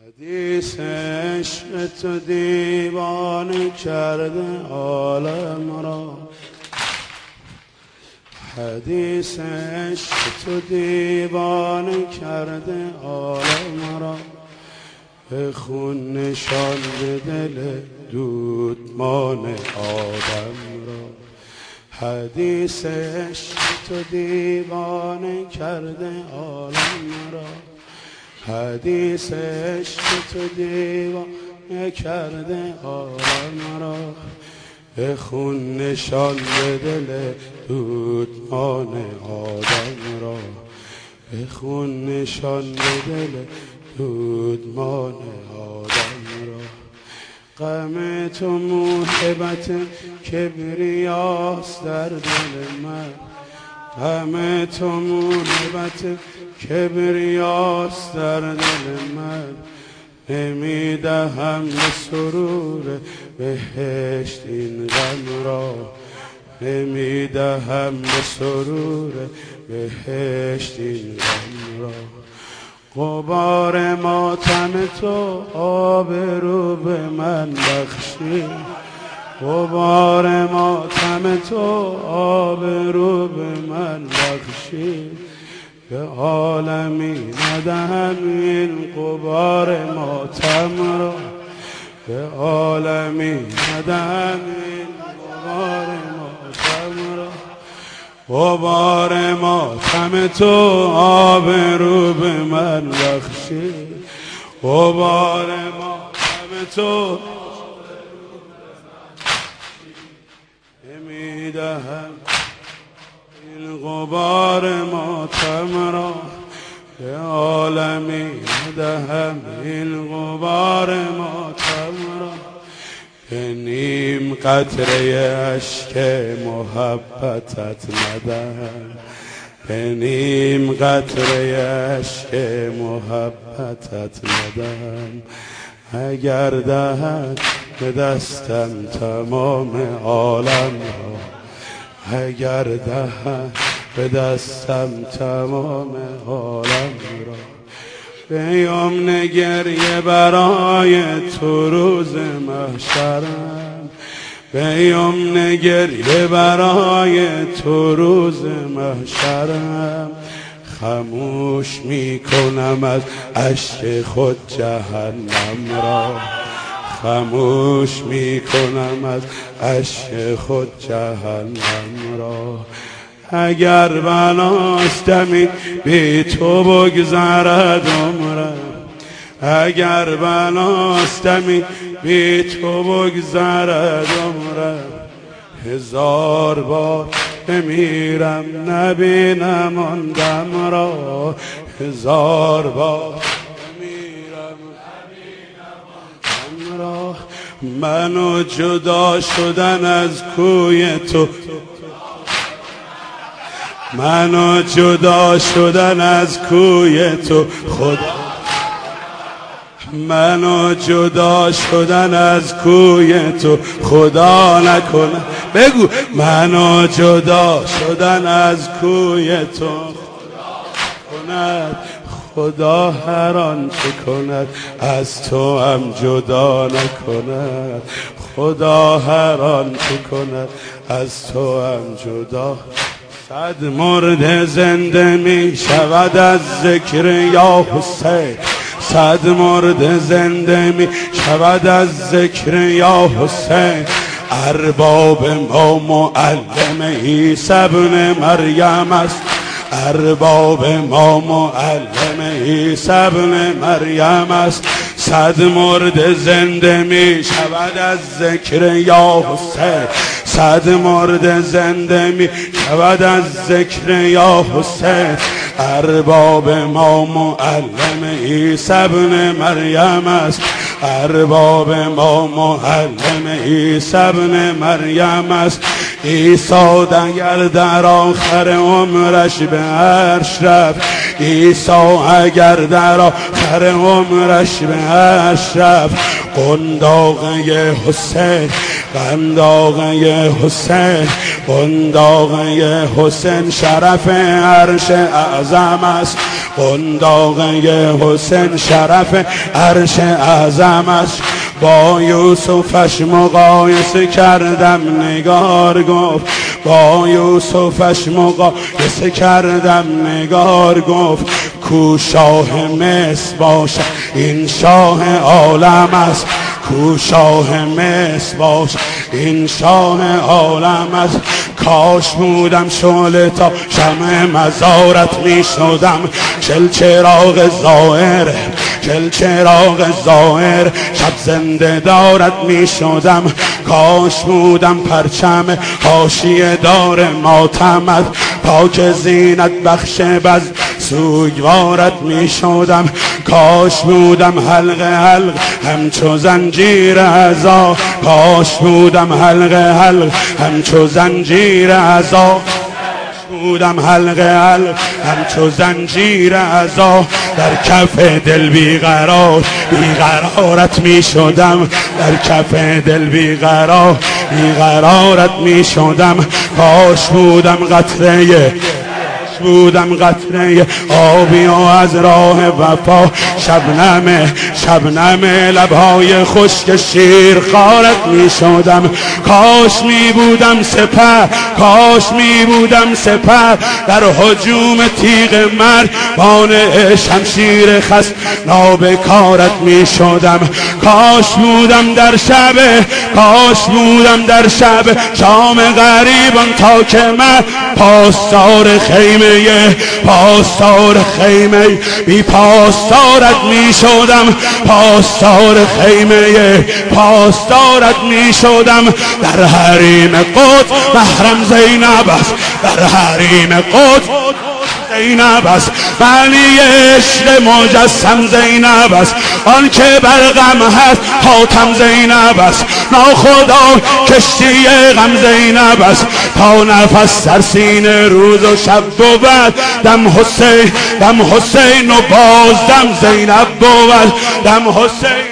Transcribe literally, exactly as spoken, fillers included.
حدیث عشق تو دیوانه کرده عالم را، حدیث عشق تو دیوانه کرده عالم را، به خون نشان به دل دودمان آدم را. حدیث عشق تو دیوانه کرده عالم را، حدیث عشق تو دیوانه کرده عالم را، به خون نشان به دل دودمان آدم را، به خون نشان به دل دودمان آدم را. غم تو موهبت کبریاست در دل من، غم تو موهبت کبریاست در دل من، نمیدهم به سرور بهشت این غم را، نمیدهم به سرور بهشت این غم را. غبار ماتم تو آبرو به من بخشی، غبار ماتم تو آبرو به من بخشی، به عالمی ندهم این غبار ماتم را، به عالمی ندهم این غبار ماتم را. غبار ماتم تو آبرو به من بخشی، غبار ماتم تو نمیدهم این غبار ماتم را، به عالمی ندهم این غبار ماتم را. به نیم قطره اشک محبتت ندهم، به نیم قطره اشک محبتت ندهم، اگر دهد به دستم تمام عالم را، اگر دهد به دستم تمام عالم را. به یمن گریه برای تو روز محشرم، به یمن گریه برای تو روز محشرم، خاموش می کنم از اشک خود جهنم را، خاموش می کنم از اشک خود جهنم را. اگر بناست دمی بی تو بگذرد عمرم، اگر بناست دمی بی تو بگذرد عمرم، هزار بار بمیرم نبینم آن دم را، هزار بار بمیرم نبینم آن دم را. منو جدا شدن از کوی تو، منو جدا شدن از کوی تو خدا، منو جدا شدن از کوی تو خدا نکنه. بگو منو جدا شدن از کوی تو خدا کند، خدا هر آنچه کند از تو هم جدا نکند، خدا هر آنچه کند از تو هم جدا. صد مرد زنده می شود از ذکر یا حسین، صد مرد زنده می شود از ذکر یا حسین. ارباب ما معلم عیسی ابن مریم است، ارباب ما معلم عیسی ابن مریم است. صد مرد زنده می شود از ذکر یا حسین، صد مرد زنده می شود از ذکر یا حسین. ارباب ما معلم عیسی ابن مریم است، ارباب ما معلم عیسی ابن مریم است. عیسی اگر در آخر عمرش به عرش رفت، عیسی اگر در آخر عمرش به عرش رفت، قنداقه حسین، قنداقه حسین، قنداقه حسین شرف عرش اعظم است، قنداقه حسین شرف عرش اعظم است. با یوسفش مقایسه کردم نگار گفت، با یوسفش مقایسه کردم نگار گفت، کو شاه مصر باشد این شاه عالم است، کو شاه مصر باشد این شاه عالم است. کاش بودم شعله تا شمع مزارت می شدم، چل چراغ ظاهر چل چراغ ظاهر شب زنده دارت می شدم. کاش بودم پرچم حاشیه دار ماتمت، پاک زینت بخش بز سوگوارت می شدم. کاش بودم حلقه حلق همچو زنجیر عزا، کاش بودم حلقه حلق همچو زنجیر عزا، بودم حلقه حلق همچو زنجیر عزا. در کف دل بیقرار بیقرارت می شدم، در کف دل بیقرار بیقرارت می شدم. کاش بودم قطره بودم قطره آبی و از راه وفا شبنم شبنم لبهای خشک شیر خارت می شدم. کاش می بودم سپر کاش می بودم سپر در هجوم تیغ مرگ بان شمشیر خس نابکارت می شدم. کاش بودم در شب کاش بودم در شب شام غریبان تا که من پاسدار خیمه پاسدار خیمه بی پاسدارت می شدم، پاسدار خیمه پاسدارت می شدم. در حریم قدس محرم زینب است، در حریم قدس زینب است، معنی عشق مجسم زینب است، آن که برغم هست حاتم زینب است. ناخدا کشتی غم زینب است، تا نفس در سینه روز و شب بود دم حسین دم حسین و باز دم زینب بود دم حسین.